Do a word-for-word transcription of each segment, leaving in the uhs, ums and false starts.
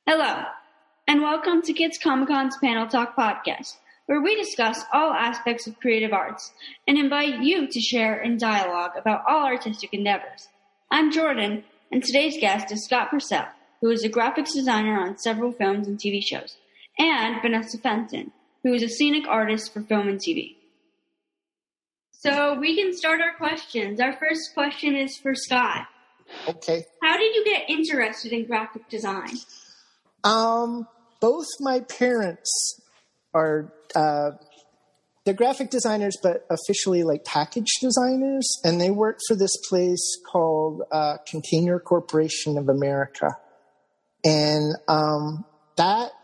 Hello, and welcome to Kids Comic Con's Panel Talk podcast, where we discuss all aspects of creative arts and invite you to share in dialogue about all artistic endeavors. I'm Jordan, and today's guest is Scott Purcell, who is a graphics designer on several films and T V shows, and Vanessa Fenton, who is a scenic artist for film and T V. So we can start our questions. Our first question is for Scott. Okay. How did you get interested in graphic design? Um, both my parents are, uh, they're graphic designers, but officially like package designers. And they work for this place called, uh, Container Corporation of America. And, um, that,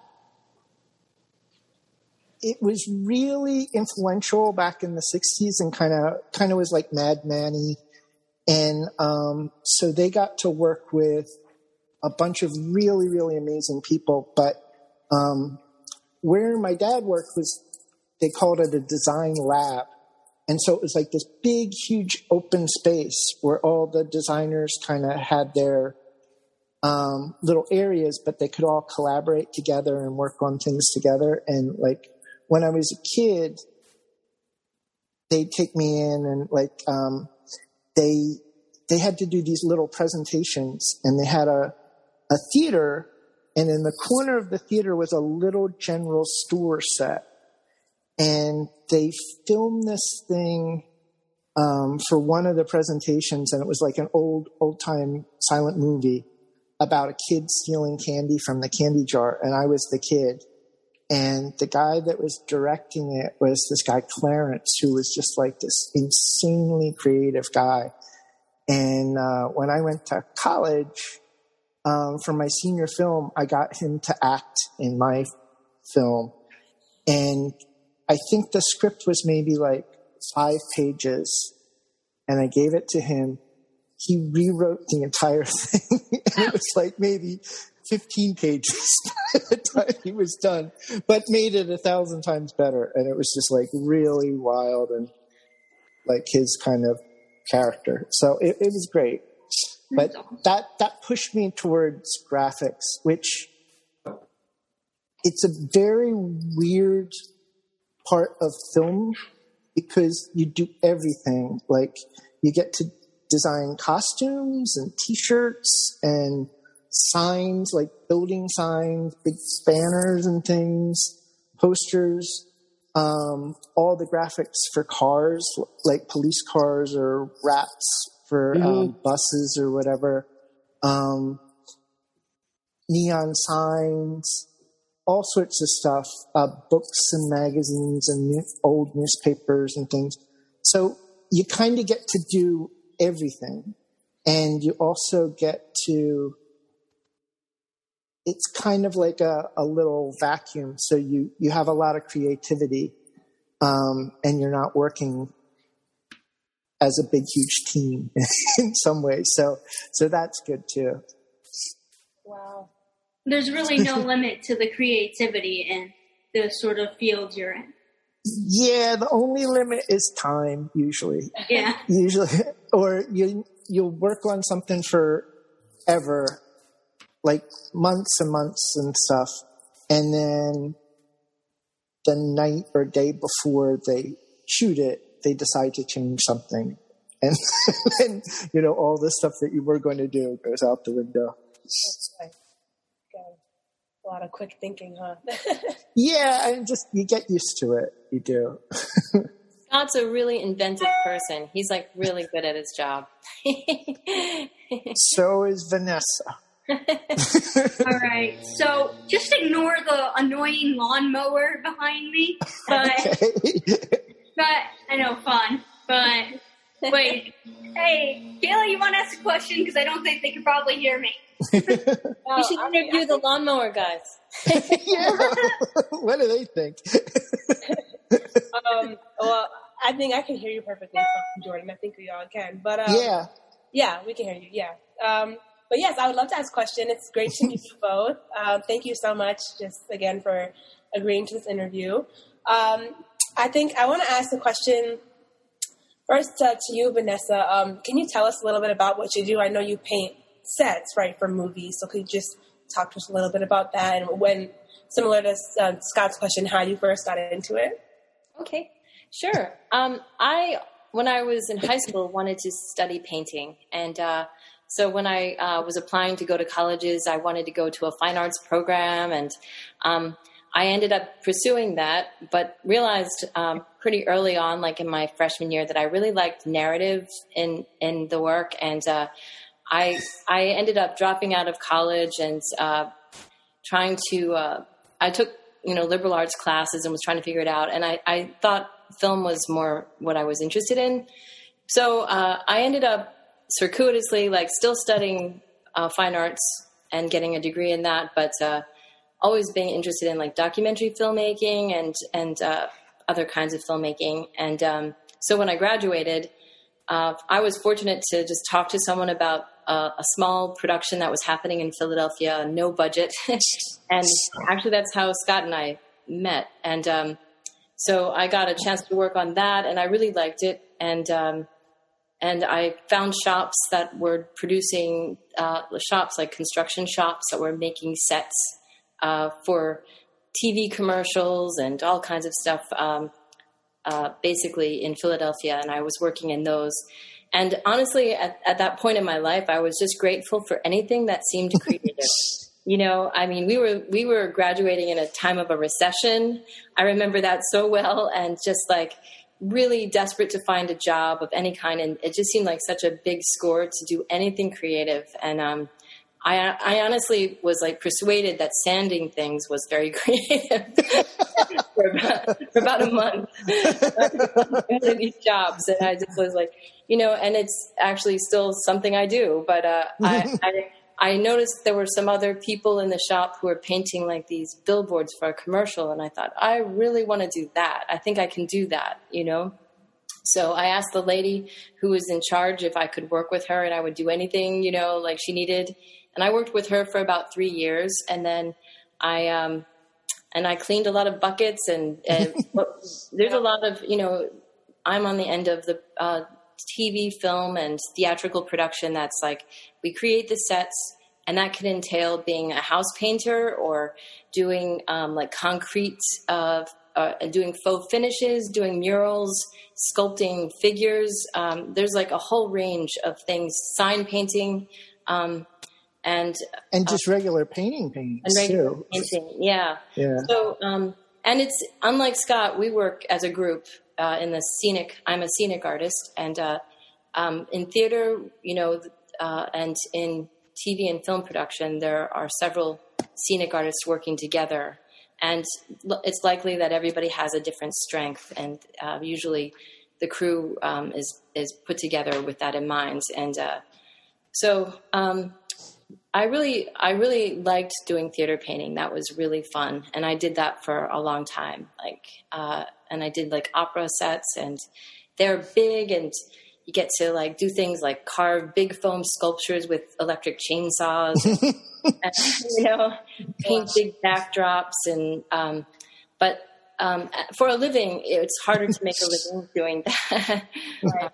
it was really influential back in the sixties and kind of, kind of was like Mad Manny. And, um, so they got to work with a bunch of really, really amazing people. But um, where my dad worked was, they called it a design lab. And so it was like this big, huge open space where all the designers kind of had their um, little areas, but they could all collaborate together and work on things together. And like when I was a kid, they'd take me in and like um, they they had to do these little presentations, and they had a a theater, and in the corner of the theater was a little general store set. And they filmed this thing um, for one of the presentations, and it was like an old, old-time silent movie about a kid stealing candy from the candy jar, and I was the kid. And the guy that was directing it was this guy, Clarence, who was just like this insanely creative guy. And uh, when I went to college, Um, for my senior film, I got him to act in my film. And I think the script was maybe like five pages. And I gave it to him. He rewrote the entire thing. And it was like maybe fifteen pages by the time he was done, but made it a thousand times better. And it was just like really wild and like his kind of character. So it, it was great. But that, that pushed me towards graphics, which it's a very weird part of film because you do everything. Like you get to design costumes and T-shirts and signs, like building signs, big banners and things, posters, um, all the graphics for cars, like police cars or wraps for um, mm-hmm. buses or whatever, um, neon signs, all sorts of stuff, uh, books and magazines and new, old newspapers and things. So you kind of get to do everything. And you also get to, it's kind of like a, a little vacuum. So you, you have a lot of creativity, um, and you're not working as a big, huge team in some ways. So, so that's good too. Wow. There's really no limit to the creativity in the sort of fields you're in. Yeah. The only limit is time usually. Yeah. Usually, or you, you'll work on something forever, like months and months and stuff. And then the night or day before they shoot it, they decide to change something. And then, you know, all the stuff that you were going to do goes out the window. That's right. Got a lot of quick thinking, huh? Yeah, and just, you get used to it. You do. Scott's a really inventive person. He's like really good at his job. So is Vanessa. All right. So just ignore the annoying lawnmower behind me. But, Okay. but I know, fun. But wait, hey, Kayla, you want to ask a question? Because I don't think they can probably hear me. You should interview the lawnmower guys. Yeah. What do they think? um, well, I think I can hear you perfectly, Jordan. I think we all can. But um, yeah. Yeah, we can hear you. Yeah. Um, but yes, I would love to ask a question. It's great to meet you both. Um, thank you so much, just again, for agreeing to this interview. Um, I think I want to ask the question first uh, to you, Vanessa. Um, can you tell us a little bit about what you do? I know you paint sets, right, for movies. So could you just talk to us a little bit about that and when, similar to uh, Scott's question, how you first got into it? Okay, sure. Um, I, when I was in high school, wanted to study painting. And uh, so when I uh, was applying to go to colleges, I wanted to go to a fine arts program. And um, I ended up pursuing that, but realized um, pretty early on, like in my freshman year, that I really liked narrative in, in the work. And uh, I I ended up dropping out of college and uh, trying to, uh, I took, you know, liberal arts classes and was trying to figure it out. And I, I thought film was more what I was interested in. So uh, I ended up circuitously, like still studying uh, fine arts and getting a degree in that, but uh, always being interested in like documentary filmmaking and, and uh, other kinds of filmmaking. And um, so when I graduated, uh, I was fortunate to just talk to someone about uh, a small production that was happening in Philadelphia, no budget. And actually that's how Scott and I met. And um, so I got a chance to work on that and I really liked it. And um, and I found shops that were producing, uh, shops like construction shops that were making sets Uh, for T V commercials and all kinds of stuff, um, uh, basically in Philadelphia. And I was working in those. And honestly, at, at that point in my life, I was just grateful for anything that seemed creative. You know, I mean, we were, we were graduating in a time of a recession. I remember that so well, and just like really desperate to find a job of any kind. And it just seemed like such a big score to do anything creative. And, um, I, I honestly was like persuaded that sanding things was very creative for, about, for about a month. One of these jobs, and I just was like, you know, and it's actually still something I do. But uh, I, I I noticed there were some other people in the shop who were painting like these billboards for a commercial, and I thought, I really want to do that. I think I can do that, you know. So I asked the lady who was in charge if I could work with her, and I would do anything, you know, like she needed. And I worked with her for about three years, and then I um, and I cleaned a lot of buckets, and, and there's a lot of, you know, I'm on the end of the uh, T V, film, and theatrical production. That's like we create the sets, and that can entail being a house painter or doing um, like concrete, uh, uh, doing faux finishes, doing murals, sculpting figures. Um, there's like a whole range of things, sign painting. Um, And and just uh, regular painting paintings and regular too. painting, yeah. Yeah. So, um, and it's unlike Scott. We work as a group uh, in the scenic. I'm a scenic artist, and uh, um, in theater, you know, uh, and in T V and film production, there are several scenic artists working together, and it's likely that everybody has a different strength, and uh, usually the crew um, is is put together with that in mind, and uh, so. Um, I really, I really liked doing theater painting. That was really fun. And I did that for a long time. Like, uh, and I did like opera sets, and they're big, and you get to like do things like carve big foam sculptures with electric chainsaws, and, and, you know, paint big backdrops. And, um, but, um, for a living, it's harder to make a living doing that. Right.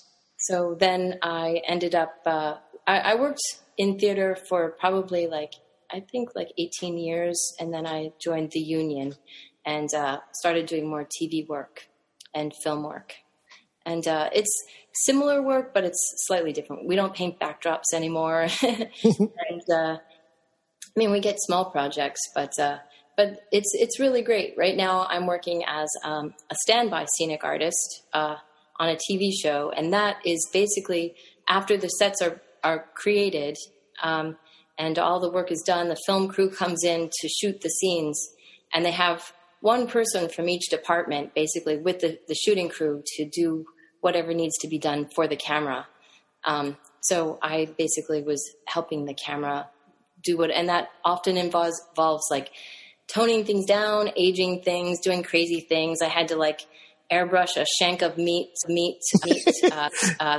So then I ended up, uh, I, I worked in theater for probably like, I think like eighteen years. And then I joined the union and uh, started doing more T V work and film work. And uh, it's similar work, but it's slightly different. We don't paint backdrops anymore. and uh, I mean, we get small projects, but uh, but it's it's really great. Right now I'm working as um, a standby scenic artist uh, on a T V show. And that is basically after the sets are are created um, and all the work is done, the film crew comes in to shoot the scenes, and they have one person from each department basically with the, the shooting crew to do whatever needs to be done for the camera. Um, so I basically was helping the camera do what, and that often involves, involves like toning things down, aging things, doing crazy things. I had to like airbrush a shank of meat, meat, meat, uh, uh,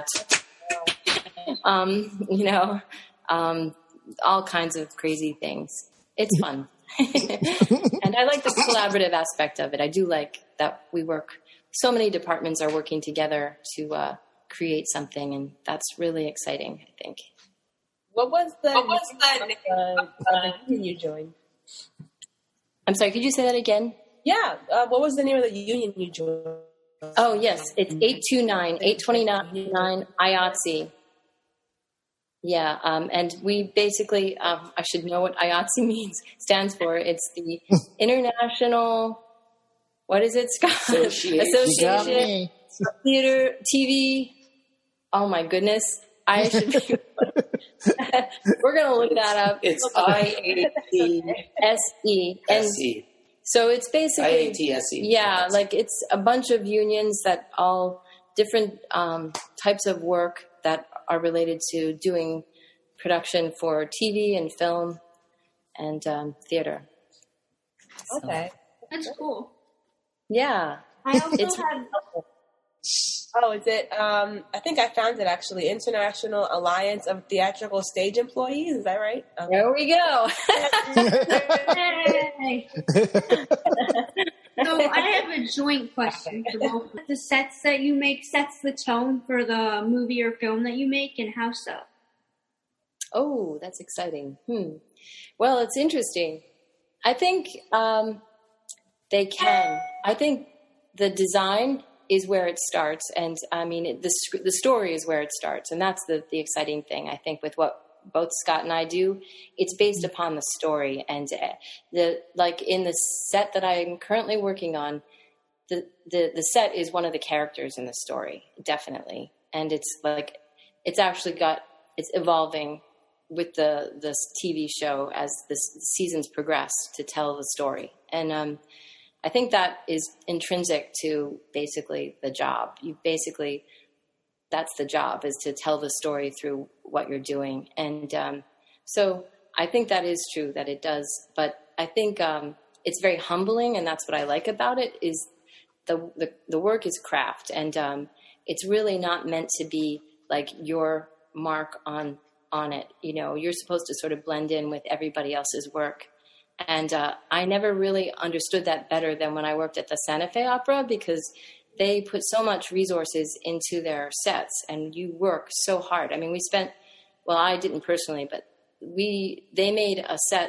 Um, you know, um, all kinds of crazy things. It's fun. And I like the collaborative aspect of it. I do like that we work, so many departments are working together to uh, create something, and that's really exciting, I think. What was the what was the name of, uh, of the union you joined? I'm sorry, could you say that again? Yeah. Uh, what was the name of the union you joined? Oh, yes. It's eight two nine, eight two nine I A T S E. Yeah. Um, and we basically, um, I should know what I A T S E means, stands for. It's the International, what is it, Scott? Association. Association of Theater, T V. Oh, my goodness. I should be. We're going to look that up. It's I A T S E. And so it's basically I A T S E. Yeah, like it's a bunch of unions that all different um, types of work that are related to doing production for T V and film and um, theater. Okay. So, that's cool. Yeah. I also It's- had... Oh, is it? Um, I think I found it actually. International Alliance of Theatrical Stage Employees. Is that right? Okay. There we go. Hey! So I have a joint question for both. The sets that you make sets the tone for the movie or film that you make, and how so? Oh, that's exciting. Hmm. Well, it's interesting. I think um, they can. I think the design is where it starts, and I mean the the story is where it starts, and that's the the exciting thing. I think with what both Scott and I do, it's based upon the story, and the like in the set that I'm currently working on, the the the set is one of the characters in the story, definitely, and it's like it's actually got it's evolving with the this T V show as the seasons progress to tell the story, and um. I think that is intrinsic to basically the job. You basically, that's the job, is to tell the story through what you're doing. And um, so I think that is true, that it does. But I think um, it's very humbling, and that's what I like about it, is the the, the work is craft. And um, it's really not meant to be like your mark on, on it. You know, you're supposed to sort of blend in with everybody else's work. And uh, I never really understood that better than when I worked at the Santa Fe Opera, because they put so much resources into their sets, and you work so hard. I mean, we spent, well, I didn't personally, but we they made a set,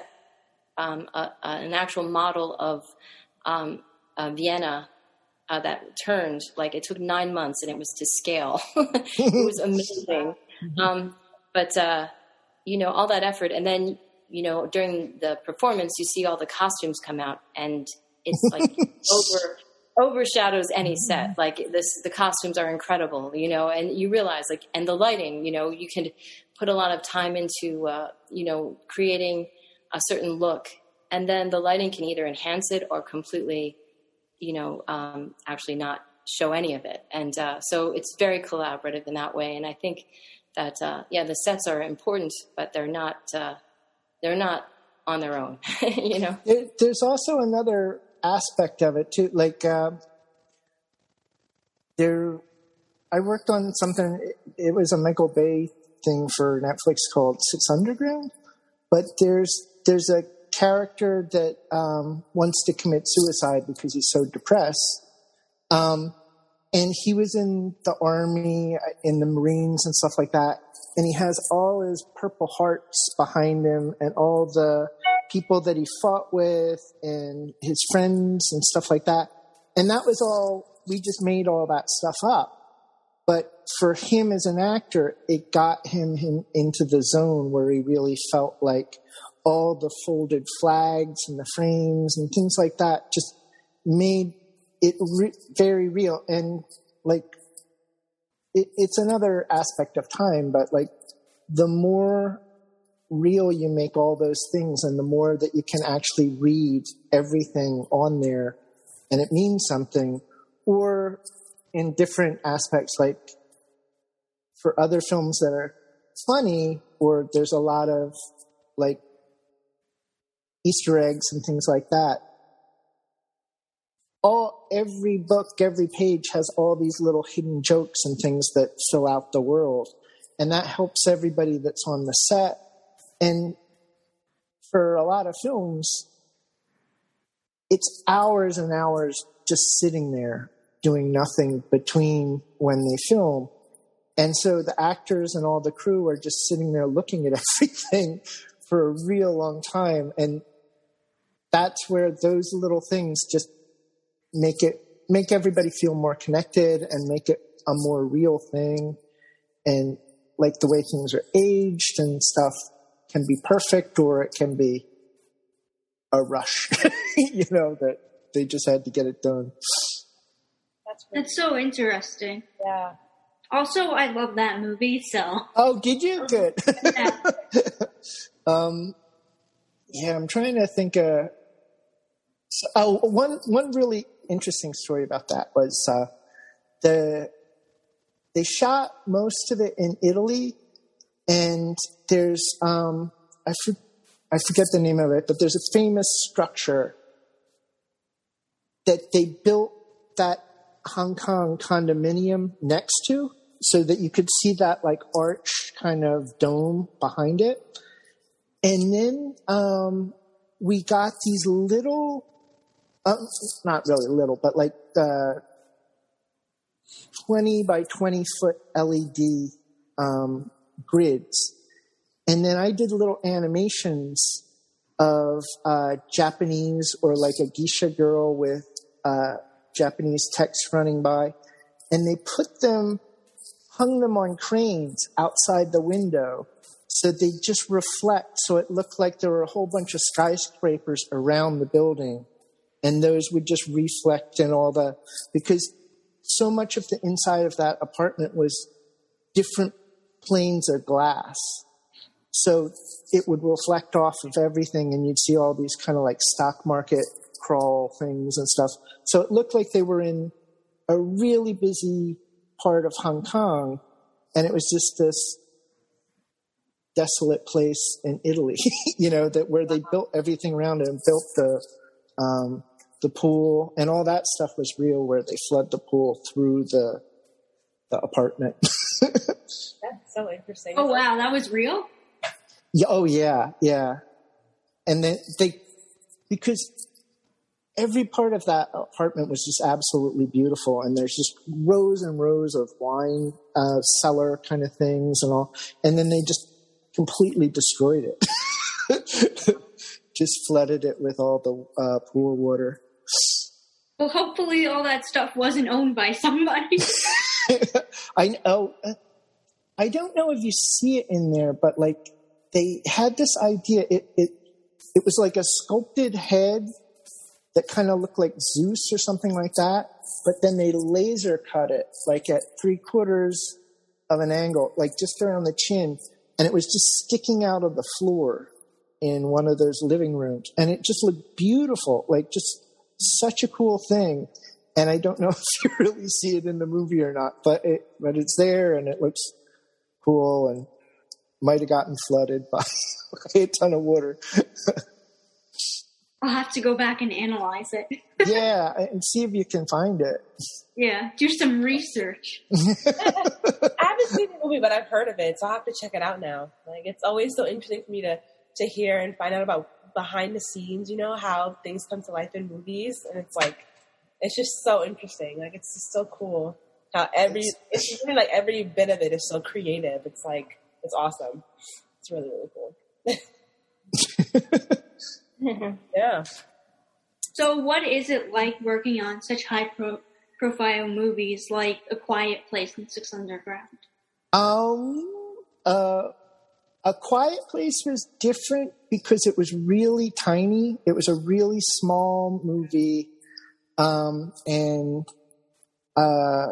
um, a, a, an actual model of um, uh, Vienna uh, that turned, like it took nine months and it was to scale. It was amazing. Um, but, uh, you know, all that effort, and then you know, during the performance, you see all the costumes come out, and it's like over overshadows any set. Like this, the costumes are incredible, you know, and you realize like, and the lighting, you know, you can put a lot of time into, uh, you know, creating a certain look, and then the lighting can either enhance it or completely, you know, um, actually not show any of it. And uh, so it's very collaborative in that way. And I think that, uh, yeah, the sets are important, but they're not. Uh, They're not on their own, you know. There, there's also another aspect of it too. Like uh, there, I worked on something. It was a Michael Bay thing for Netflix called Six Underground. But there's there's a character that um, wants to commit suicide because he's so depressed. Um, and he was in the Army, in the Marines and stuff like that. And he has all his Purple Hearts behind him and all the people that he fought with and his friends and stuff like that. And that was all, we just made all that stuff up. But for him as an actor, it got him, him into the zone where he really felt like all the folded flags and the frames and things like that just made it re- very real. And like, It, it's another aspect of time, but like the more real you make all those things and the more that you can actually read everything on there and it means something, or in different aspects, like for other films that are funny, or there's a lot of like Easter eggs and things like that. All every book, every page has all these little hidden jokes and things that fill out the world, and that helps everybody that's on the set. And for a lot of films, it's hours and hours just sitting there doing nothing between when they film, And so the actors and all the crew are just sitting there looking at everything for a real long time. And that's where those little things just make it, make everybody feel more connected and make it a more real thing. And like the way things are aged and stuff can be perfect, or it can be a rush, you know, that they just had to get it done. That's, really That's so interesting. Yeah. Also, I love that movie, so. Oh, did you? Good. Yeah. um, yeah, I'm trying to think. Uh, so, oh, one one really interesting story about that was uh, the they shot most of it in Italy, and there's um, I for, I forget the name of it, but there's a famous structure that they built that Hong Kong condominium next to, so that you could see that like arch kind of dome behind it. And then um, we got these little, uh, not really little, but like uh, twenty by twenty foot L E D um, grids. And then I did little animations of uh, Japanese, or like a geisha girl with uh, Japanese text running by. And they put them, hung them on cranes outside the window, so they just reflect. So it looked like there were a whole bunch of skyscrapers around the building, and those would just reflect in all the, because so much of the inside of that apartment was different planes of glass. So it would reflect off of everything, and you'd see all these kind of like stock market crawl things and stuff. So it looked like they were in a really busy part of Hong Kong, and it was just this desolate place in Italy, you know, that where they built everything around it and built the um, the pool, and all that stuff was real, where they flood the pool through the the apartment. That's so interesting. Oh, wow, that was real? Yeah, oh yeah, yeah. And then they, because every part of that apartment was just absolutely beautiful, and there's just rows and rows of wine uh, cellar kind of things and all, and then they just completely destroyed it. Just flooded it with all the uh, pool water. Well, hopefully all that stuff wasn't owned by somebody. I know. I don't know if you see it in there, but like they had this idea. It it it was like a sculpted head that kind of looked like Zeus or something like that. But then they laser cut it like at three quarters of an angle, like just around the chin, and it was just sticking out of the floor in one of those living rooms, and it just looked beautiful, like just such a cool thing. And I don't know if you really see it in the movie or not, but it but it's there, and it looks cool, and might have gotten flooded by a ton of water. I'll have to go back and analyze it. Yeah, and see if you can find it. Yeah, do some research. I haven't seen the movie, but I've heard of it, so I'll have to check it out now. Like, it's always so interesting for me to, to hear and find out about behind the scenes, you know, how things come to life in movies. And it's like, it's just so interesting. Like, it's just so cool how every, it's really like every bit of it is so creative. It's like, it's awesome. It's really, really cool. Yeah. So what is it like working on such high pro- profile movies like A Quiet Place and Six Underground? Um, uh, A Quiet Place was different because it was really tiny. It was a really small movie. Um, and, uh,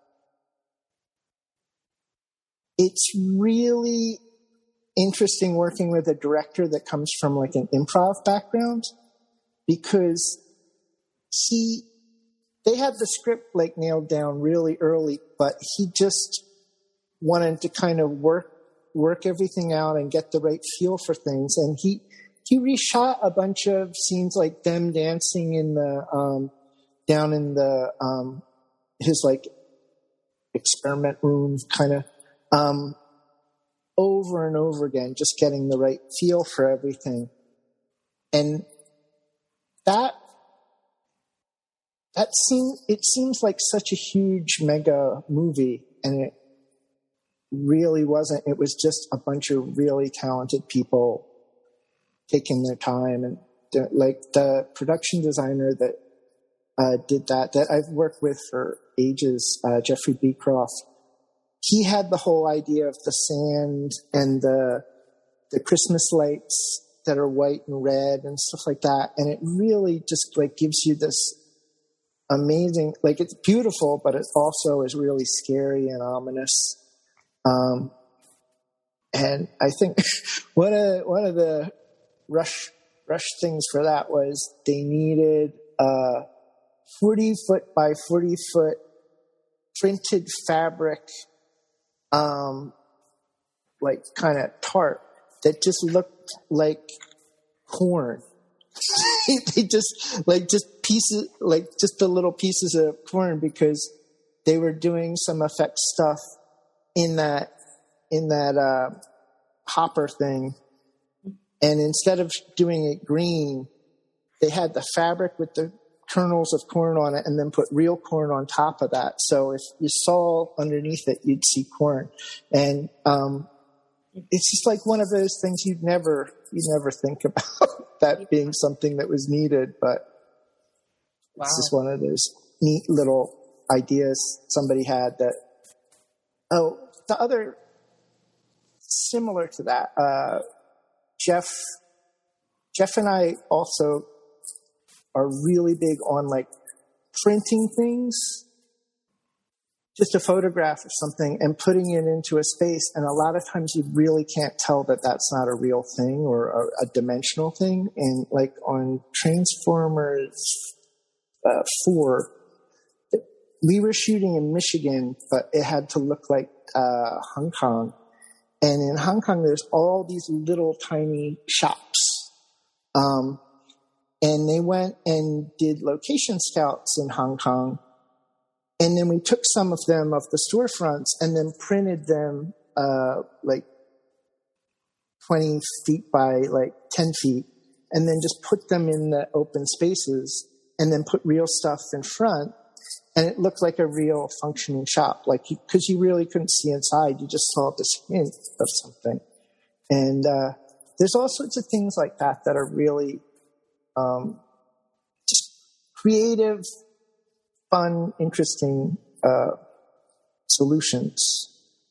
it's really interesting working with a director that comes from like an improv background, because he, they had the script like nailed down really early, but he just wanted to kind of work, work everything out and get the right feel for things. And he, he reshot a bunch of scenes like them dancing in the, um, down in the, um, his like experiment room kind of, um, over and over again, just getting the right feel for everything. And that, that seems, it seems like such a huge mega movie, and it, really wasn't. It was just a bunch of really talented people taking their time. And like the production designer that uh, did that, that I've worked with for ages, uh, Jeffrey Beecroft, he had the whole idea of the sand and the the Christmas lights that are white and red and stuff like that. And it really just like gives you this amazing, like it's beautiful, but it also is really scary and ominous. Um, and I think one of one of the rush rush things for that was they needed a forty foot by forty foot printed fabric, um, like kind of tarp that just looked like corn. They just like just pieces, like just the little pieces of corn, because they were doing some effect stuff in that in that uh, hopper thing, and instead of doing it green, they had the fabric with the kernels of corn on it, and then put real corn on top of that. So if you saw underneath it, you'd see corn, and um, it's just like one of those things you'd never you never think about that being something that was needed, but wow. It's just one of those neat little ideas somebody had that. Oh, the other similar to that, uh, Jeff, Jeff and I also are really big on like printing things, just a photograph of something and putting it into a space. And a lot of times you really can't tell that that's not a real thing or a, a dimensional thing. And like on Transformers uh, four, we were shooting in Michigan, but it had to look like uh, Hong Kong. And in Hong Kong, there's all these little tiny shops. Um, and they went and did location scouts in Hong Kong. And then we took some of them of the storefronts and then printed them uh, like twenty feet by like ten feet, and then just put them in the open spaces and then put real stuff in front. And it looked like a real functioning shop, like because you, you really couldn't see inside. You just saw this hint of something. And uh, there's all sorts of things like that that are really um, just creative, fun, interesting uh, solutions.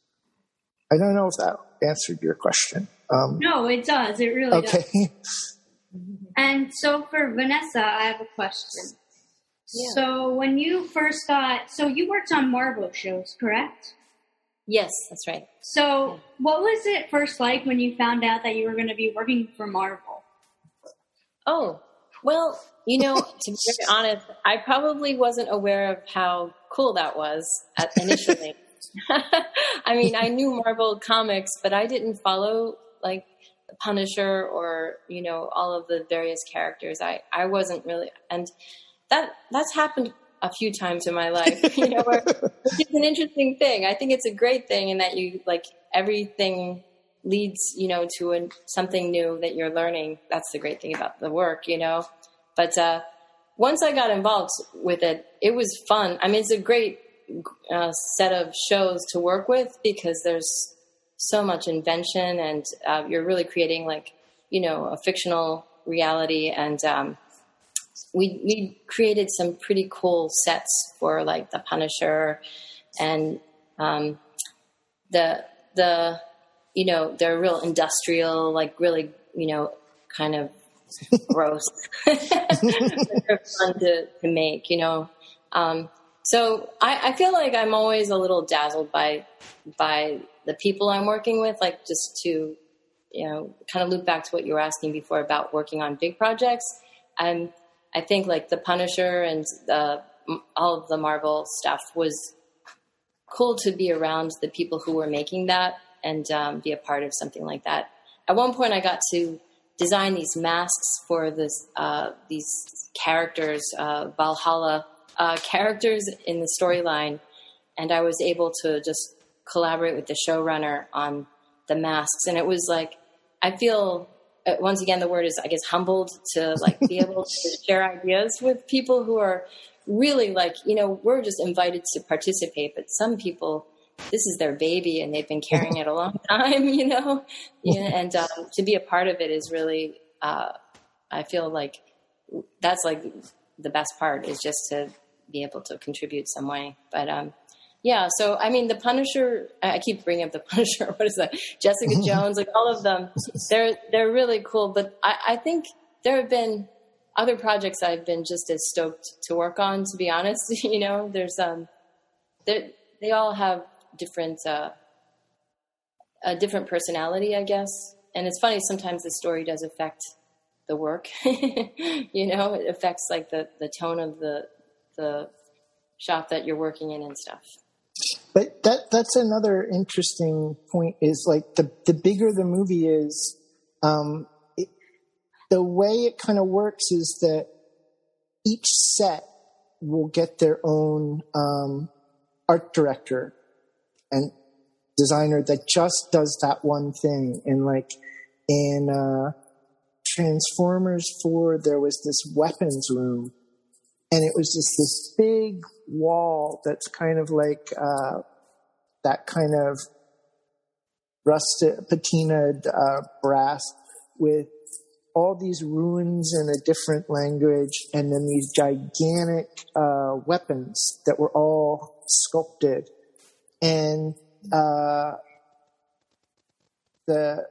I don't know if that answered your question. Um, no, it does. It really okay. does. And so for Vanessa, I have a question. Yeah. So when you first got, so you worked on Marvel shows, correct? Yes, that's right. So what was it first like when you found out that you were going to be working for Marvel? Oh, well, you know, to be very honest, I probably wasn't aware of how cool that was at, initially. I mean, I knew Marvel Comics, but I didn't follow like the Punisher or, you know, all of the various characters. I, I wasn't really, and that that's happened a few times in my life, you know, where, which is an interesting thing. I think it's a great thing in that you like everything leads, you know, to a, something new that you're learning. That's the great thing about the work, you know. But uh, once I got involved with it, it was fun. I mean, it's a great uh, set of shows to work with because there's so much invention and uh, you're really creating like, you know, a fictional reality. And um, we we created some pretty cool sets for like the Punisher and um, the the you know, they're real industrial, like really, you know, kind of gross. They're fun to, to make, you know. Um, so I, I feel like I'm always a little dazzled by by the people I'm working with, like just to, you know, kind of loop back to what you were asking before about working on big projects. I'm, I think like the Punisher and the, all of the Marvel stuff was cool to be around the people who were making that and um, be a part of something like that. At one point I got to design these masks for this, uh, these characters, uh, Valhalla uh, characters in the storyline. And I was able to just collaborate with the showrunner on the masks. And it was like, I feel, uh, once again, the word is, I guess, humbled to like be able to share ideas with people who are really like, you know, we're just invited to participate, but some people this is their baby and they've been carrying it a long time, you know, yeah, and um, to be a part of it is really, uh, I feel like that's like the best part is just to be able to contribute some way. But um, yeah, so I mean, the Punisher, I keep bringing up the Punisher. What is that? Jessica Jones, like all of them, they're, they're really cool. But I, I think there have been other projects I've been just as stoked to work on, to be honest. You know, there's, um, they all have different, uh, a different personality, I guess. And it's funny, sometimes the story does affect the work, you know, it affects like the, the tone of the, the shop that you're working in and stuff. But that, that's another interesting point is like the, the bigger the movie is, um, it, the way it kind of works is that each set will get their own, um, art director and designer that just does that one thing. And like in uh, Transformers four, there was this weapons room, and it was just this big wall that's kind of like uh, that kind of rusted, patinaed uh, brass with all these runes in a different language, and then these gigantic uh, weapons that were all sculpted. And uh, the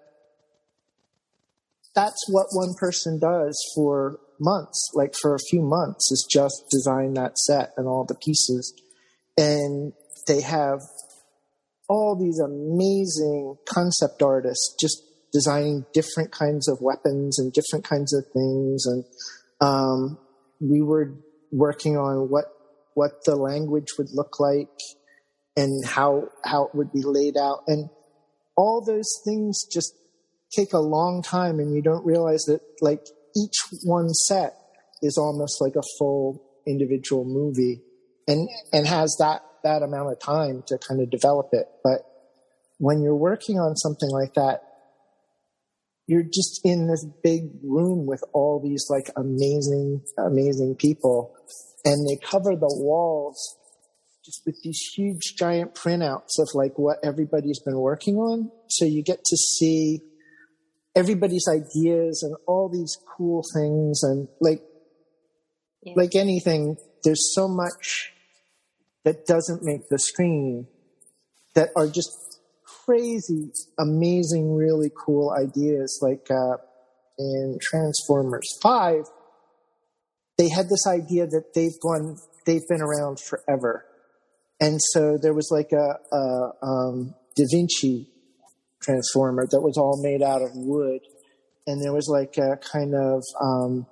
that's what one person does for months, like for a few months, is just design that set and all the pieces. And they have all these amazing concept artists just designing different kinds of weapons and different kinds of things. And um, we were working on what what the language would look like and how how it would be laid out. And all those things just take a long time, and you don't realize that like each one set is almost like a full individual movie and and has that that amount of time to kind of develop it. But when you're working on something like that, you're just in this big room with all these like amazing, amazing people, and they cover the walls just with these huge giant printouts of like what everybody's been working on. So you get to see everybody's ideas and all these cool things. And like, yeah. like anything, there's so much that doesn't make the screen that are just crazy, amazing, really cool ideas. Like uh, in Transformers five, they had this idea that they've gone, they've been around forever. And so there was like a, a um, Da Vinci Transformer that was all made out of wood. And there was like a kind of um,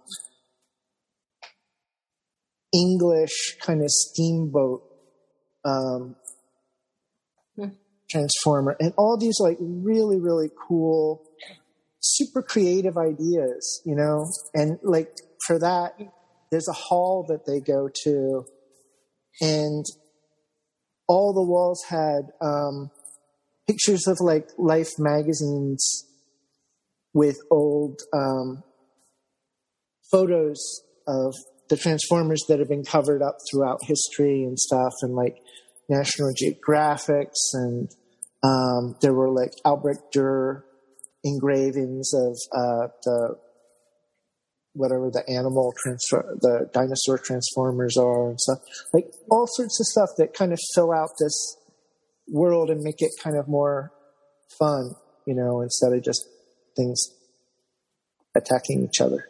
English kind of steamboat um, hmm. Transformer. And all these like really, really cool, super creative ideas, you know? And like for that, there's a hall that they go to, and all the walls had um, pictures of like Life magazines with old um, photos of the Transformers that have been covered up throughout history and stuff, and like National Geographics, and um, there were like Albrecht Dürer engravings of uh, the whatever the animal transfer, the dinosaur transformers are and stuff, like all sorts of stuff that kind of fill out this world and make it kind of more fun, you know, instead of just things attacking each other.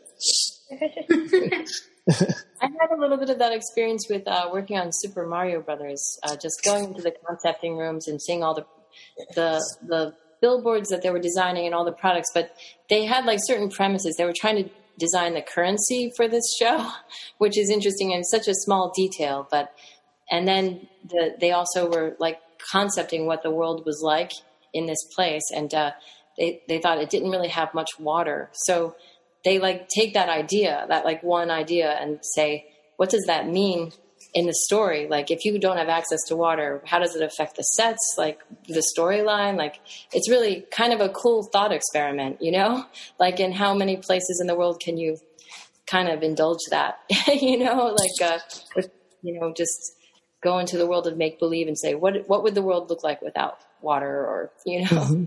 I had a little bit of that experience with uh, working on Super Mario Brothers, uh, just going into the concepting rooms and seeing all the the the billboards that they were designing and all the products, but they had like certain premises. They were trying to design the currency for this show, which is interesting and such a small detail. But and then the, they also were like concepting what the world was like in this place, and uh, they they thought it didn't really have much water, so they like take that idea, that like one idea, and say, what does that mean in the story? Like, if you don't have access to water, how does it affect the sets, like the storyline? Like, it's really kind of a cool thought experiment, you know, like in how many places in the world can you kind of indulge that, you know, like, uh, with, you know, just go into the world of make believe and say, what what would the world look like without water, or you know? Mm-hmm.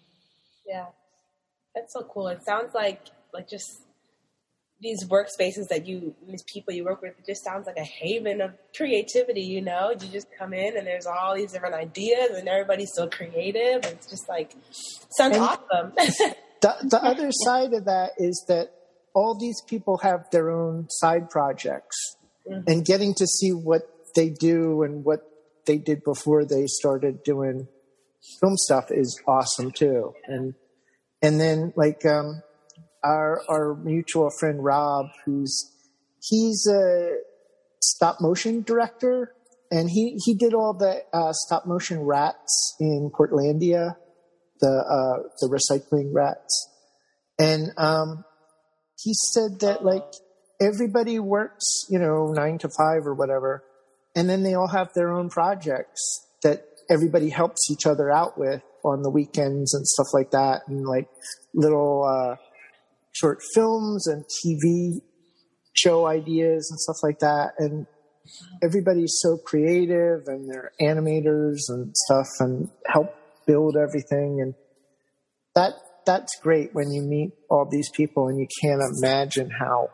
Yeah, that's so cool. It sounds like like just these workspaces that you, these people you work with, it just sounds like a haven of creativity. You know, you just come in and there's all these different ideas, and everybody's so creative. And it's just like sounds And awesome. the the other side of that is that all these people have their own side projects, mm-hmm. and getting to see what they do and what they did before they started doing film stuff is awesome too. And and then like um, our our mutual friend Rob, who's he's a stop motion director, and he he did all the uh, stop motion rats in Portlandia, the uh, the recycling rats, and um, he said that like everybody works, you know, nine to five or whatever, and then they all have their own projects that everybody helps each other out with on the weekends and stuff like that, and like little uh, short films and T V show ideas and stuff like that. And everybody's so creative, and they're animators and stuff, and help build everything. And that that's great when you meet all these people, and you can't imagine how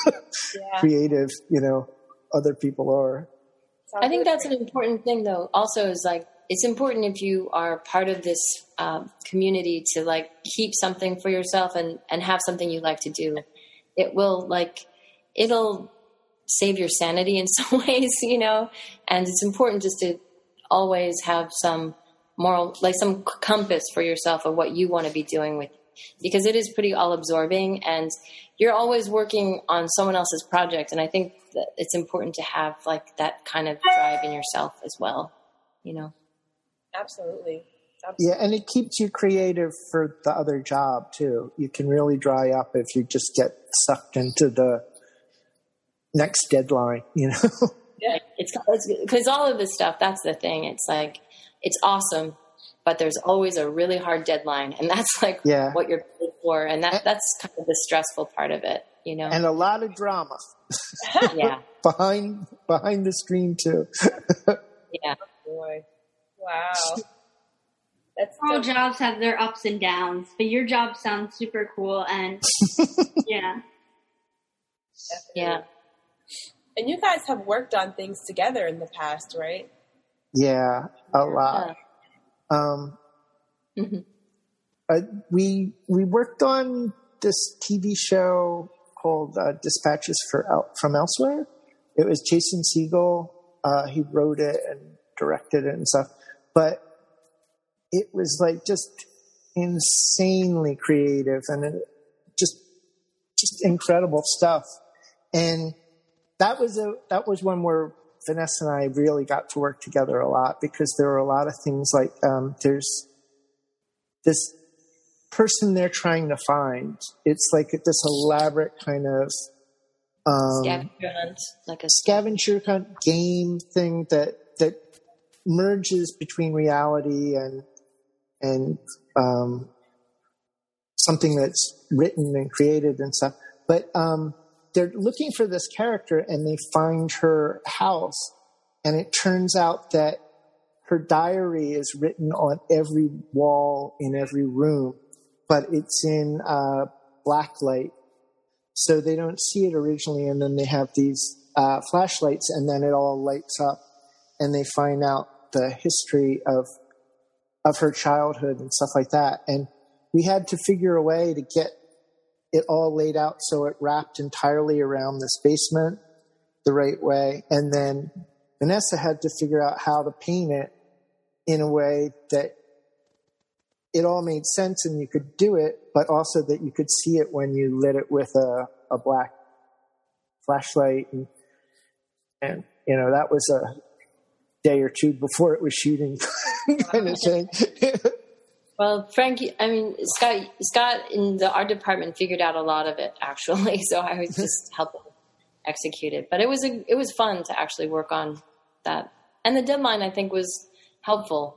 Yeah. creative, you know, other people are. Sounds I think really that's an great. important thing, though. Also, is like it's important if you are part of this um, community to like keep something for yourself and and have something you like to do. It will like it'll save your sanity in some ways, you know. And it's important just to always have some moral, like some compass for yourself of what you want to be doing with, because it is pretty all absorbing, and you're always working on someone else's project. And I think that it's important to have like that kind of drive in yourself as well, you know? Absolutely. Yeah, and it keeps you creative for the other job too. You can really dry up if you just get sucked into the next deadline, you know? Yeah. It's because all of this stuff, that's the thing. It's like, it's awesome, but there's always a really hard deadline, and that's like Yeah. what you're paid for. And that, that's kind of the stressful part of it, you know? And a lot of drama Yeah. behind behind the screen too. Yeah. Boy. Wow. That's All so jobs have their ups and downs, but your job sounds super cool, and yeah. definitely. Yeah. And you guys have worked on things together in the past, right? Yeah, a lot. Um, Mhm. uh, we we worked on this T V show called uh, Dispatches for El- from Elsewhere. It was Jason Segel. Uh, he wrote it and directed it and stuff. But it was like just insanely creative, and it, just just incredible stuff. And that was a that was one where Vanessa and I really got to work together a lot, because there were a lot of things like um, there's this person they're trying to find. It's like this elaborate kind of um, Scavenger hunt, like a scavenger hunt game thing that that merges between reality and and um, something that's written and created and stuff. But um, they're looking for this character, and they find her house, and it turns out that her diary is written on every wall in every room, but it's in uh, black light, so they don't see it originally. And then they have these uh, flashlights, and then it all lights up, and they find out the history of of her childhood and stuff like that. And we had to figure a way to get it all laid out so it wrapped entirely around this basement the right way. And then Vanessa had to figure out how to paint it in a way that it all made sense and you could do it, but also that you could see it when you lit it with a, a black flashlight. And, and, you know, that was a day or two before it was shooting kind of thing. Well, Frank, I mean, Scott, Scott in the art department figured out a lot of it actually. So I was just helping execute it, but it was, a, it was fun to actually work on that. And the deadline, I think, was helpful.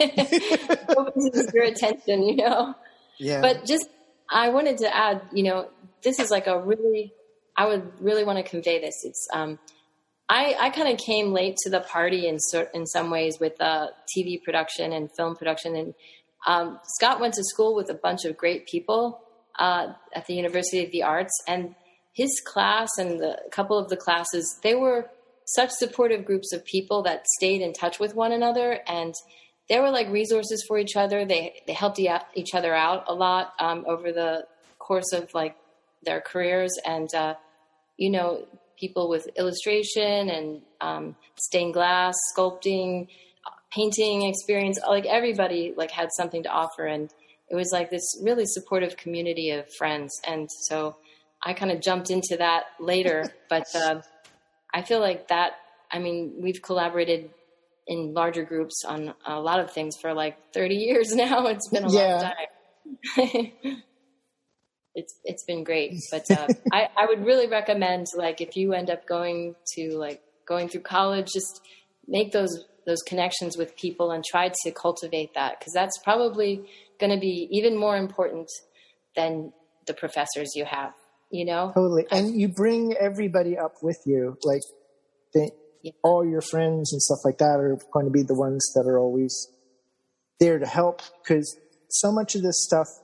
Focuses your attention, you know? Yeah. But just, I wanted to add, you know, this is like a really, I would really want to convey this. It's, um, I, I kind of came late to the party in cer- in some ways with uh, T V production and film production. And um, Scott went to school with a bunch of great people uh, at the University of the Arts, and his class and the, a couple of the classes, they were such supportive groups of people that stayed in touch with one another, and they were like resources for each other. They they helped each other out a lot um, over the course of like their careers, and uh, you know, people with illustration and um, stained glass, sculpting, painting experience, like everybody like had something to offer, and it was like this really supportive community of friends. And so I kind of jumped into that later, but uh, I feel like that. I mean, we've collaborated in larger groups on a lot of things for like thirty years now. It's been a yeah. long time. It's it's been great, but uh, I, I would really recommend, like, if you end up going to like going through college, just make those those connections with people and try to cultivate that, because that's probably going to be even more important than the professors you have. You know, totally, and you bring everybody up with you, like the, yeah. all your friends and stuff like that are going to be the ones that are always there to help, because so much of this stuff.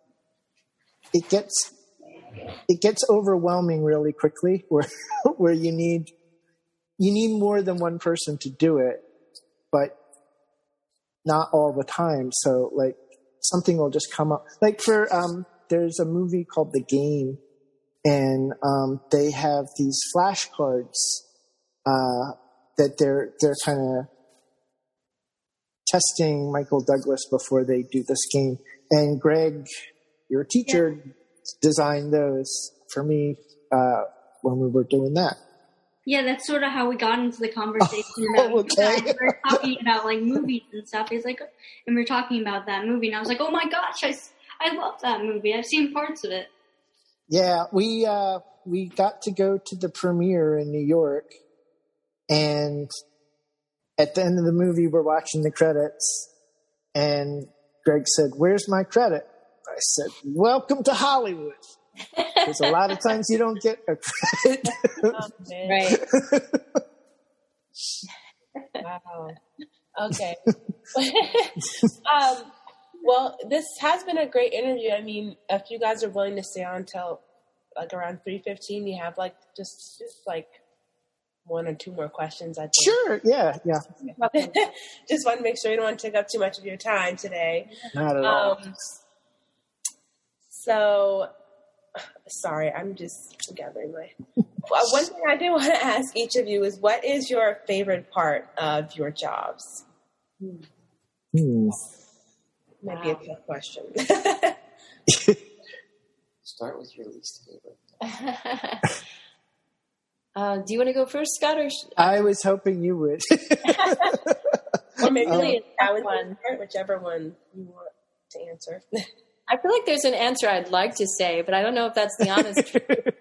It gets it gets overwhelming really quickly, where where you need you need more than one person to do it, but not all the time. So like something will just come up. Like for um, there's a movie called The Game, and um, they have these flashcards uh, that they're they're kind of testing Michael Douglas before they do this game, and Greg. Your teacher yeah. designed those for me uh, when we were doing that. Yeah, that's sort of how we got into the conversation. Oh, about okay. We were talking about like movies and stuff. He's like, and we were talking about that movie, and I was like, oh my gosh, I, I love that movie. I've seen parts of it. Yeah, we uh, we got to go to the premiere in New York, and at the end of the movie, we're watching the credits, and Greg said, "Where's my credit?" I said, "Welcome to Hollywood." Because a lot of times you don't get a credit. Oh, right. Wow. Okay. um, well, this has been a great interview. I mean, if you guys are willing to stay on till like around three fifteen, you have like just, just like one or two more questions, I think. Sure. Yeah. Yeah. Just want to make sure you don't want to take up too much of your time today. Not at all. Um, So, sorry, I'm just gathering my... Well, one thing I do want to ask each of you is, what is your favorite part of your jobs? Hmm. Maybe wow. a tough question. Start with your least favorite. uh, do you want to go first, Scott? Or sh- I was hoping you would. Or maybe um, I would one, whichever one you want to answer. I feel like there's an answer I'd like to say, but I don't know if that's the honest truth.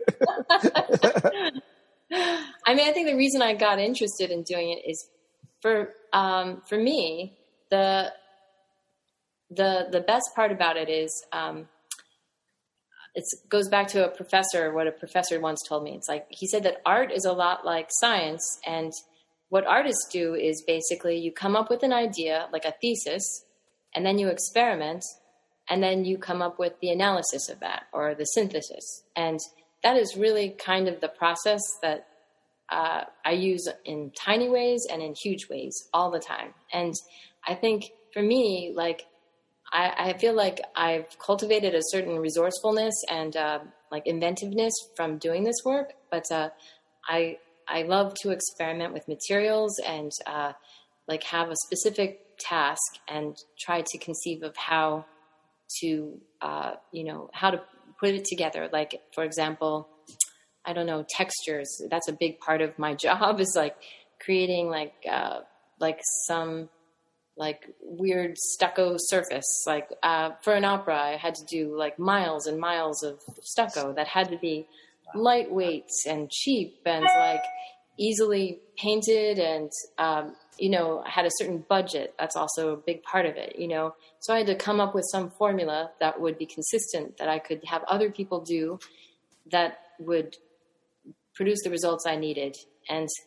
I mean, I think the reason I got interested in doing it is for um, for me, the the the best part about it is um, it goes back to a professor, what a professor once told me. It's like, he said that art is a lot like science, and what artists do is basically you come up with an idea, like a thesis, and then you experiment, and then you come up with the analysis of that, or the synthesis. And that is really kind of the process that uh, I use in tiny ways and in huge ways all the time. And I think for me, like, I, I feel like I've cultivated a certain resourcefulness and uh, like inventiveness from doing this work. But uh, I I love to experiment with materials and uh, like have a specific task and try to conceive of how to, uh, you know, how to put it together. Like, for example, I don't know, textures. That's a big part of my job, is like creating like, uh, like some like weird stucco surface. Like, uh, for an opera, I had to do like miles and miles of stucco that had to be lightweight and cheap and like easily painted, and, um, you know, I had a certain budget. That's also a big part of it, you know. So I had to come up with some formula that would be consistent, that I could have other people do, that would produce the results I needed. And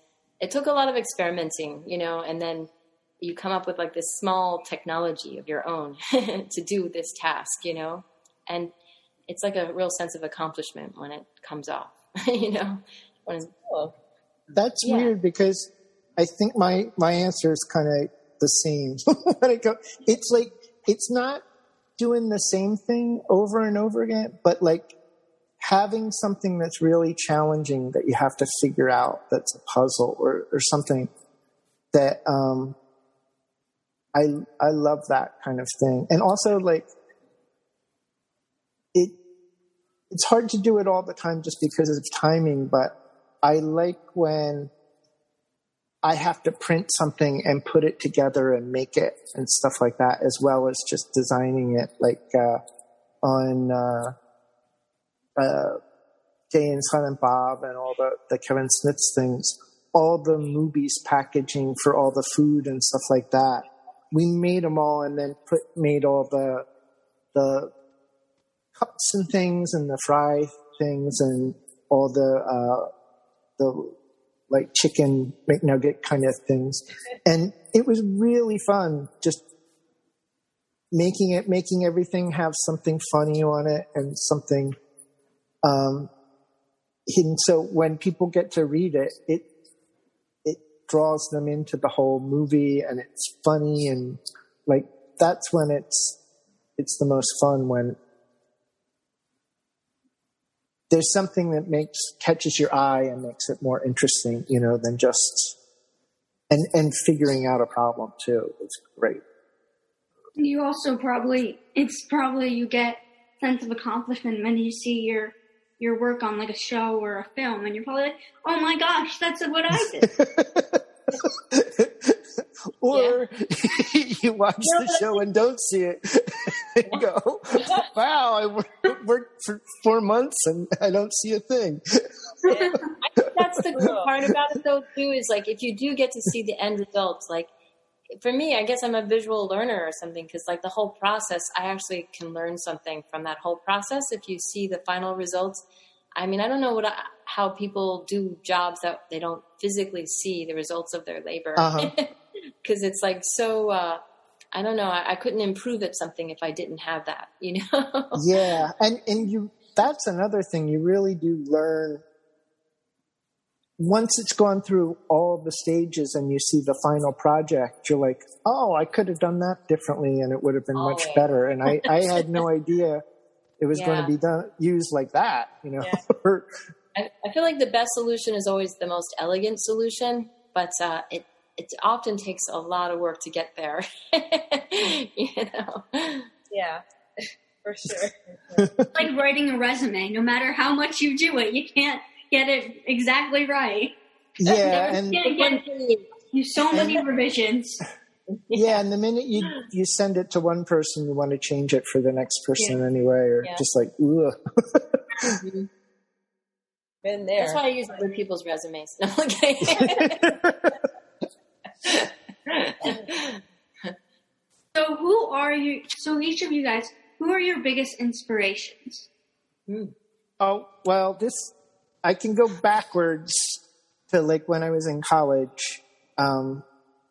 it took a lot of experimenting, you know, and then you come up with like this small technology of your own to do this task, you know, and it's like a real sense of accomplishment when it comes off, you know. When it's, Cool. That's Yeah. weird because I think my, my answer is kind of the same. When I go, it's like, it's not doing the same thing over and over again, but like having something that's really challenging that you have to figure out, that's a puzzle or, or something that, um, I, I love that kind of thing. And also like it, it's hard to do it all the time just because of timing, but I like when I have to print something and put it together and make it and stuff like that, as well as just designing it. Like uh, on uh, uh, Jay and Silent Bob and all the, the Kevin Smith's things, all the movies packaging for all the food and stuff like that. We made them all and then put made all the the cups and things and the fry things and all the uh, the like chicken McNugget kind of things. And it was really fun just making it, making everything have something funny on it and something um, hidden. So when people get to read it, it, it draws them into the whole movie and it's funny. And like, that's when it's, it's the most fun, when there's something that makes, catches your eye and makes it more interesting, you know, than just, and, and figuring out a problem too. It's great. You also probably, it's probably you get sense of accomplishment when you see your, your work on like a show or a film and you're probably like, oh my gosh, that's what I did. Or you watch the show and don't see it and go, wow, I worked, worked for four months and I don't see a thing. Yeah. I think that's the cool part about it though too, is like if you do get to see the end results, like for me, I guess I'm a visual learner or something, because like the whole process, I actually can learn something from that whole process if you see the final results. I mean, I don't know what I, how people do jobs that they don't physically see the results of their labor. Uh-huh. Because it's like so, uh, I don't know, I, I couldn't improve at something if I didn't have that, you know? Yeah, and, and you that's another thing. You really do learn. Once it's gone through all the stages and you see the final project, you're like, oh, I could have done that differently and it would have been Oh, much yeah. better. And I, I had no idea it was Yeah. going to be done used like that, you know? Yeah. I, I feel like the best solution is always the most elegant solution, but uh, it it often takes a lot of work to get there. You know? Yeah, for sure. It's like writing a resume. No matter how much you do it, you can't get it exactly right. Yeah, and You can't get you so many revisions. yeah, and the minute you you send it to one person, you want to change it for the next person Yeah. anyway, or Yeah. just like, ugh. Been there. That's why I use other people's resumes. No, okay. So who are you? So each of you guys, who are your biggest inspirations? Oh, well, this, I can go backwards to like when I was in college. Um,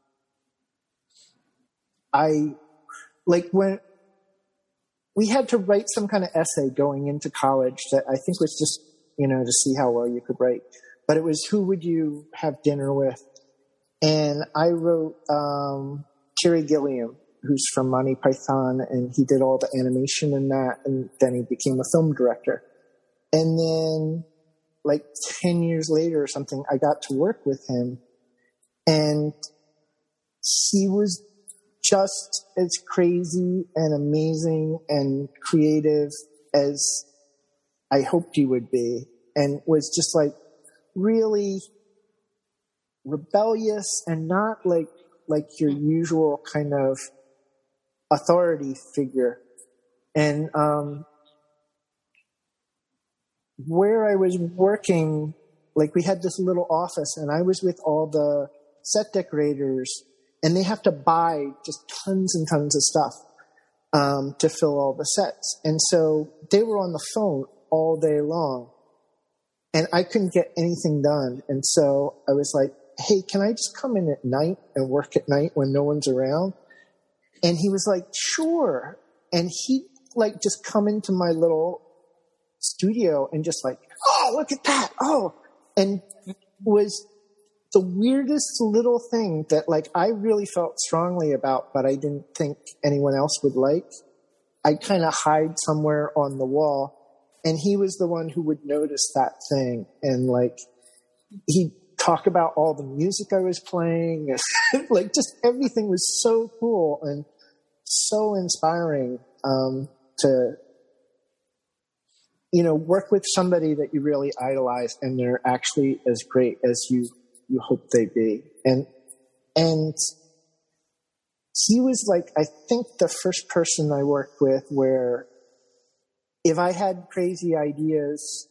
I, like when we had to write some kind of essay going into college that I think was just, you know, to see how well you could write. But it was, who would you have dinner with? And I wrote um, Terry Gilliam, who's from Monty Python, and he did all the animation in that, and then he became a film director. And then, like ten years later or something, I got to work with him, and he was just as crazy and amazing and creative as I hoped he would be, and was just like really rebellious and not like like your usual kind of authority figure. And um, where I was working, like we had this little office, and I was with all the set decorators, and they have to buy just tons and tons of stuff um, to fill all the sets. And so they were on the phone all day long, and I couldn't get anything done. And so I was like, hey, can I just come in at night and work at night when no one's around? And he was like, sure. And he like just come into my little studio and just like, oh, look at that. Oh, and was the weirdest little thing that like I really felt strongly about, but I didn't think anyone else would like. I'd kind of hide somewhere on the wall, and he was the one who would notice that thing. And like, he'd talk about all the music I was playing. Like, just everything was so cool and so inspiring um, to, you know, work with somebody that you really idolize and they're actually as great as you, you hope they be. And, and he was like, I think the first person I worked with where if I had crazy ideas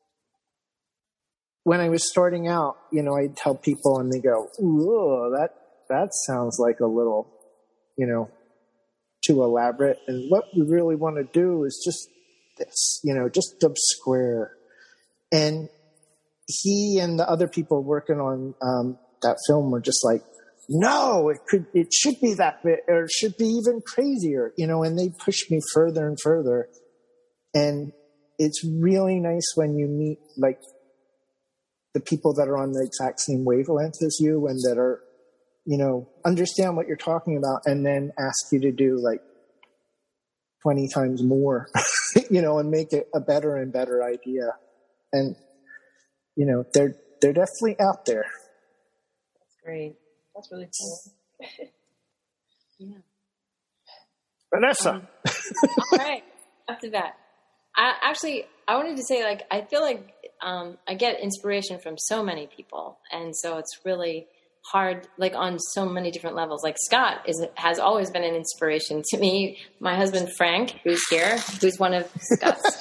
when I was starting out, you know, I'd tell people and they go, ooh, that, that sounds like a little, you know, too elaborate. And what we really want to do is just this, you know, just a square. And he and the other people working on um, that film were just like, no, it could, it should be that bit, or it should be even crazier, you know, and they pushed me further and further. And it's really nice when you meet like the people that are on the exact same wavelength as you and that are, you know, understand what you're talking about and then ask you to do like twenty times more, you know, and make it a better and better idea. And, you know, they're, they're definitely out there. That's great. That's really cool. Yeah. Vanessa. Um, all right. After that, I actually, I wanted to say, like, I feel like um, I get inspiration from so many people. And so it's really hard, like on so many different levels. Like Scott is has always been an inspiration to me. My husband, Frank, who's here, who's one of Scott's.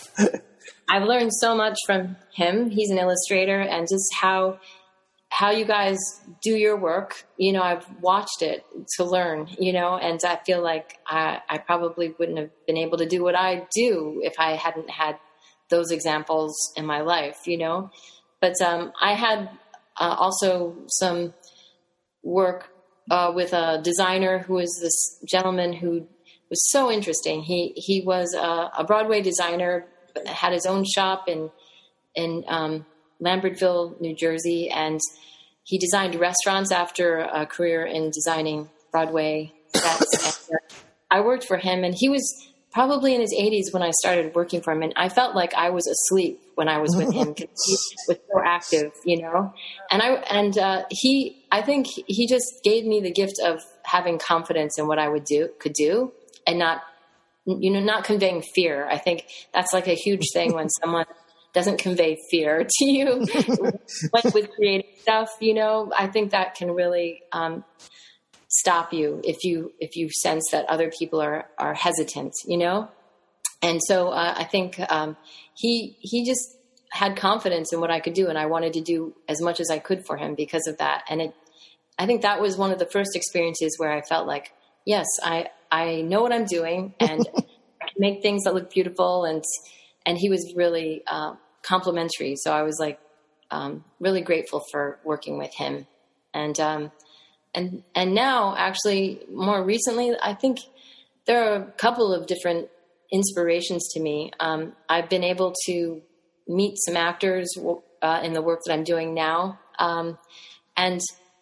I've learned so much from him. He's an illustrator, and just how how you guys do your work. You know, I've watched it to learn, you know, and I feel like I, I probably wouldn't have been able to do what I do if I hadn't had those examples in my life, you know. But um, I had uh, also some work uh, with a designer who was this gentleman who was so interesting. He he was a, a Broadway designer, but had his own shop in in um, Lambertville, New Jersey, and he designed restaurants after a career in designing Broadway sets. And, uh, I worked for him, and he was probably in his eighties when I started working for him, and I felt like I was asleep when I was with him because he was so active, you know. And I and uh, he, I think he just gave me the gift of having confidence in what I would do, could do, and not, you know, not conveying fear. I think that's like a huge thing when someone doesn't convey fear to you, like with creative stuff, you know. I think that can really um, stop you if you if you sense that other people are are hesitant, you know. And so uh, I think um, he he just had confidence in what I could do, and I wanted to do as much as I could for him because of that. And it, I think that was one of the first experiences where I felt like, yes, I I know what I'm doing, and I can make things that look beautiful. And and he was really uh, complimentary, so I was like um, really grateful for working with him. And um, and and now, actually, more recently, I think there are a couple of different inspirations to me. Um, I've been able to meet some actors uh, in the work that I'm doing now, um, and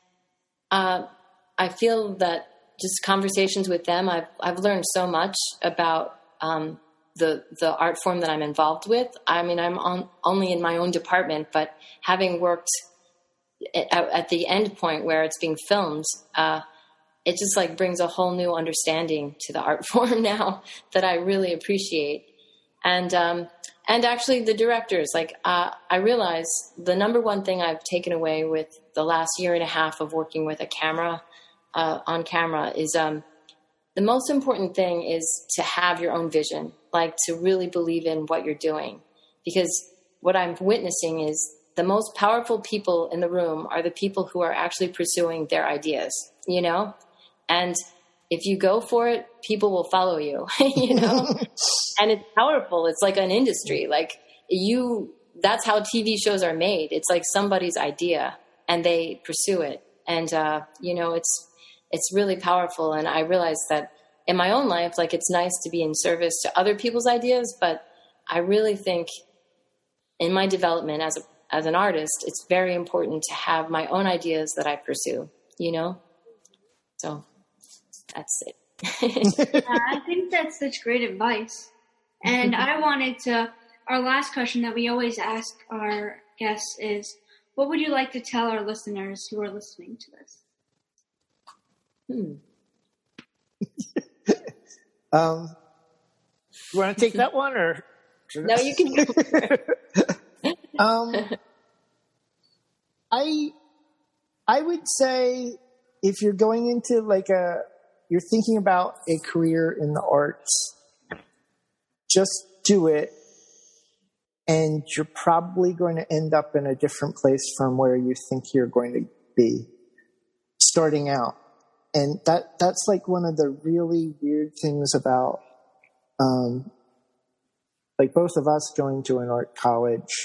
uh, I feel that just conversations with them, I've I've learned so much about um, the the art form that I'm involved with. I mean, I'm on, only in my own department, but having worked at, at the end point where it's being filmed, uh, it just like brings a whole new understanding to the art form now that I really appreciate. And um, and actually the directors, like uh, I realize the number one thing I've taken away with the last year and a half of working with a camera uh, on camera is um, the most important thing is to have your own vision, like to really believe in what you're doing. Because what I'm witnessing is the most powerful people in the room are the people who are actually pursuing their ideas, you know? And if you go for it, people will follow you, you know? And it's powerful. It's like an industry. Like you, that's how T V shows are made. It's like somebody's idea. and they pursue it. And, uh, you know, it's, it's really powerful. And I realized that in my own life, like, it's nice to be in service to other people's ideas, but I really think in my development as a, as an artist, it's very important to have my own ideas that I pursue, you know? So that's it. Yeah, I think that's such great advice. And I wanted to, our last question that we always ask our guests is, what would you like to tell our listeners who are listening to this? Hmm. um, you want to take that one, or? No, you can go for it. um, I, I would say if you're going into like a, you're thinking about a career in the arts, just do it. And you're probably going to end up in a different place from where you think you're going to be starting out. And that, that's like one of the really weird things about, um, like both of us going to an art college.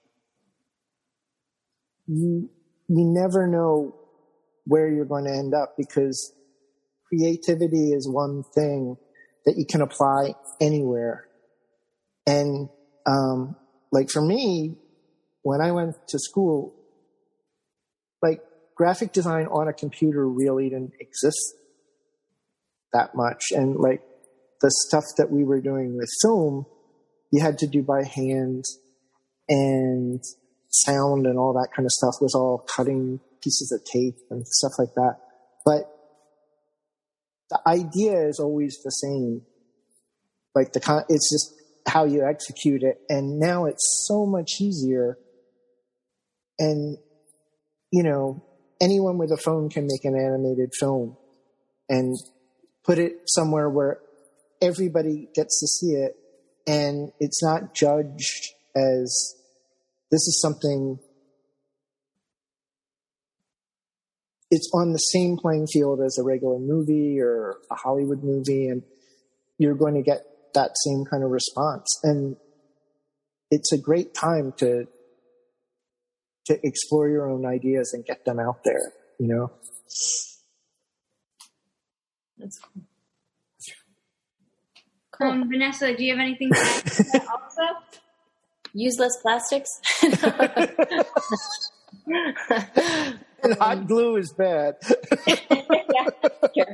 You, you never know where you're going to end up, because creativity is one thing that you can apply anywhere. And, um, like for me, when I went to school, like graphic design on a computer really didn't exist that much. And like the stuff that we were doing with film, you had to do by hand, and sound and all that kind of stuff was all cutting pieces of tape and stuff like that. But the idea is always the same. Like the con- it's just how you execute it. And now it's so much easier. And, you know, anyone with a phone can make an animated film and put it somewhere where everybody gets to see it. And it's not judged as this is something, it's on the same playing field as a regular movie or a Hollywood movie, and you're going to get that same kind of response. And it's a great time to to explore your own ideas and get them out there, you know? That's cool. Um, Vanessa, do you have anything to add to that also? Use less plastics. And hot glue is bad. Yeah, sure.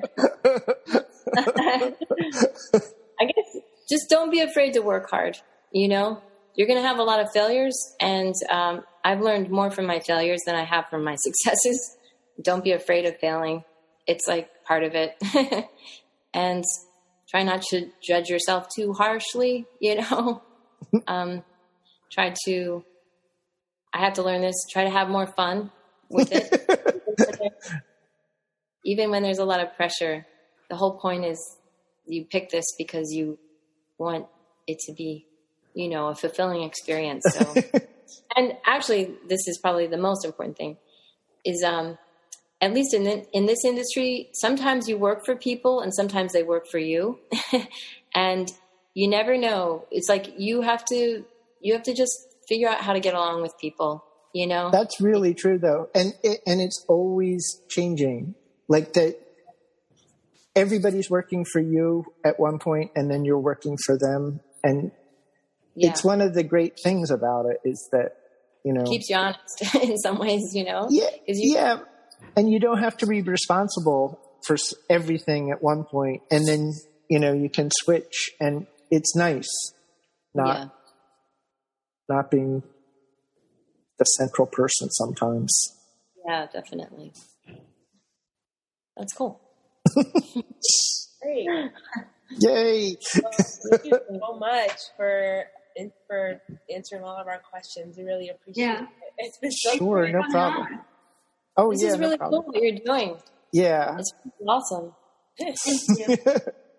I guess just don't be afraid to work hard. You know, you're going to have a lot of failures, and um, I've learned more from my failures than I have from my successes. Don't be afraid of failing. It's like part of it. And try not to judge yourself too harshly, you know. um, try to, I have to learn this, try to have more fun with it. Even when there's a lot of pressure, the whole point is you pick this because you want it to be, you know, a fulfilling experience. So, and actually, this is probably the most important thing, is um, at least in the, in this industry, sometimes you work for people and sometimes they work for you, and you never know. It's like you have to you have to just figure out how to get along with people. You know, that's really true, though, and it, and it's always changing. Like that, everybody's working for you at one point, and then you're working for them, and yeah. It's one of the great things about it is that, you know, it keeps you honest in some ways. You know, yeah, you, yeah, and you don't have to be responsible for everything at one point, and then you know you can switch, and it's nice not yeah. not being the central person sometimes. Yeah, definitely. That's cool. Great. Yay. Well, thank you so much for for answering all of our questions. We really appreciate yeah. it. It's been so Sure, great. no problem. Oh, this yeah, is really no cool what you're doing. Yeah. It's awesome. Thank you.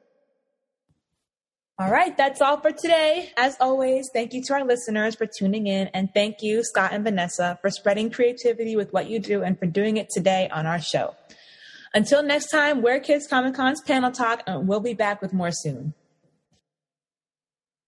All right, that's all for today. As always, thank you to our listeners for tuning in, and thank you, Scott and Vanessa, for spreading creativity with what you do and for doing it today on our show. Until next time, we're Kids Comic Con's Panel Talk, and we'll be back with more soon.